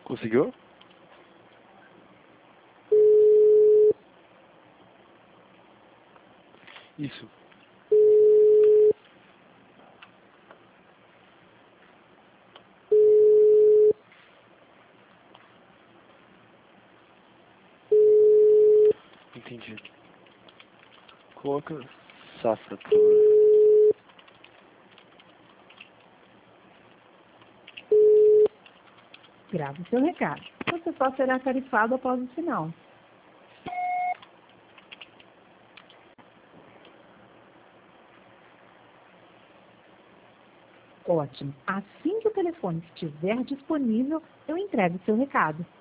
Conseguiu? Isso. Entendi. Coloca Safra, por favor. Grave seu recado. Você só será tarifado após o sinal. Ótimo. Assim que o telefone estiver disponível, eu entrego seu recado.